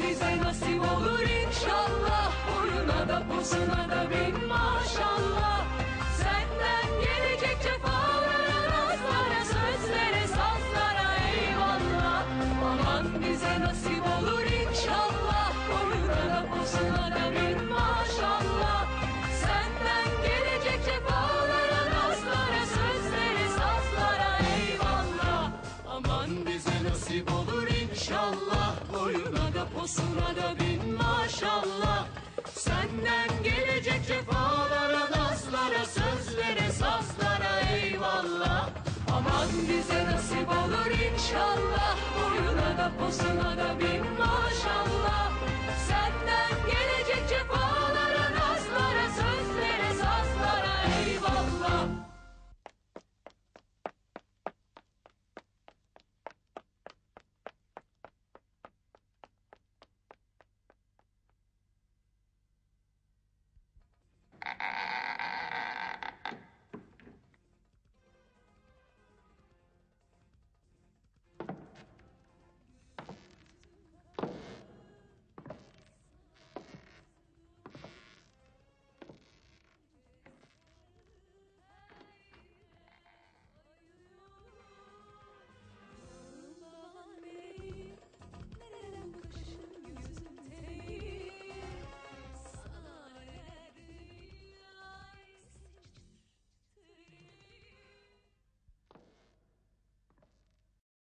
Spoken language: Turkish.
bize nasip olur inşallah. Boyuna da posuna da bin maşallah. Senden gelecek cefalara, nazlara, sözlere, sazlara eyvallah. Aman bize nasip olur inşallah. Boyuna da posuna da bin maşallah. Senden gelecek cefalara, nazlara, sözlere, sazlara eyvallah. Aman bize nasip olur inşallah. Boyuna da posuna da bin maşallah. Senden gelecek cefalara, nazlara, sözlere, sazlara eyvallah. Aman bize nasip olur inşallah. Boyuna da posuna da